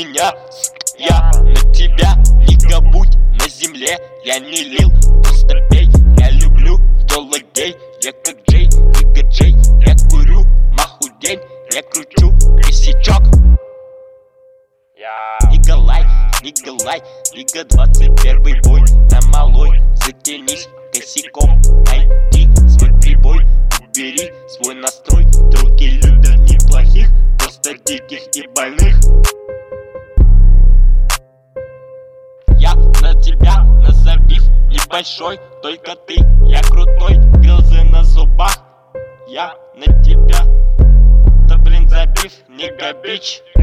меня. Я на тебя, не будь на земле. Я не лил, просто пей. Я люблю гей. Я как Джей, Ника Джей. Я курю, маху день. Я кручу косячок. Николай, Нига 21 бой. На малой, затянись косяком. Найди свой прибой, убери свой настрой. Телки любят неплохих, просто диких и больных. Я на тебя назабив небольшой, только ты, я крутой, грозы на зубах. Я на тебя, да блин забив, Нига бич.